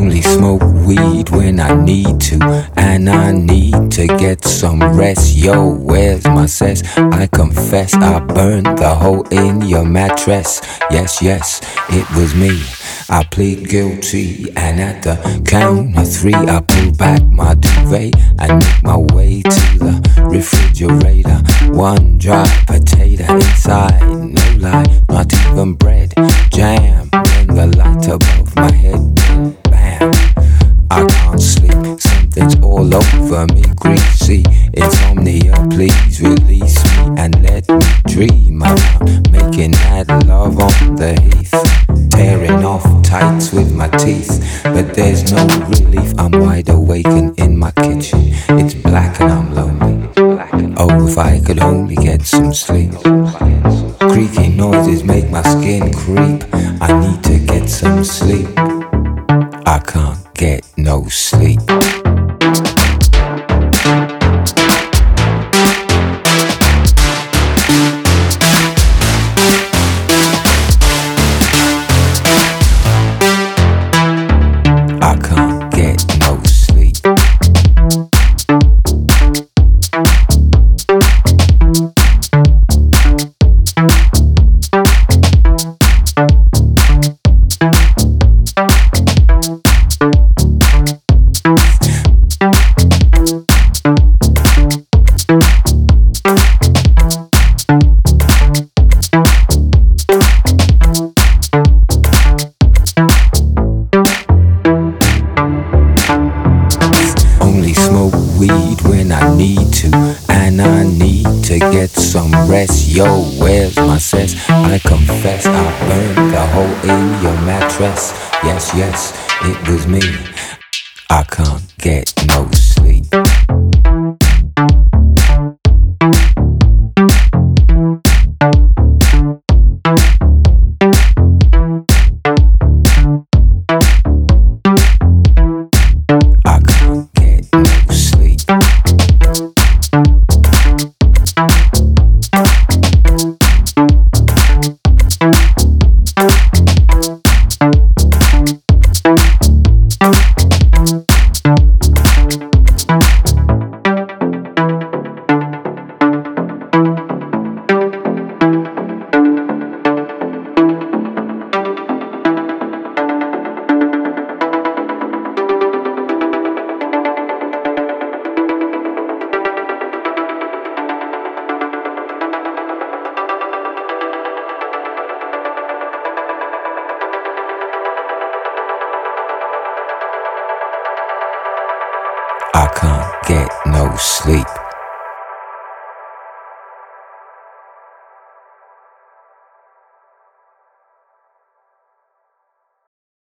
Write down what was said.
Only smoke weed when I need to, and I need to get some rest. Yo, where's my cess? I confess I burned the hole in your mattress. Yes, yes, it was me. I plead guilty, and at the count of 3 I pull back my duvet and make my way to the refrigerator. One dry potato inside, no lie, not even bread. Jam when the light above my head went bam. I can't sleep, something's all over me, greasy. Insomnia, please release me and let me dream about making that love on the heath. Tearing off tights with my teeth, but there's no relief. I'm wide awake and in my kitchen. It's black and I'm lonely. Oh, if I could only get some sleep. Creaky noises make my skin creep. I need to get some sleep. I can't get no sleep. I can't get no sleep. Only smoke weed when I need to, and I need to get some rest. Yo, where's my cess? I confess I burned the hole in your mattress. Yes, yes, it was me. I can't get no sleep. I can't get no sleep. I can't get no sleep.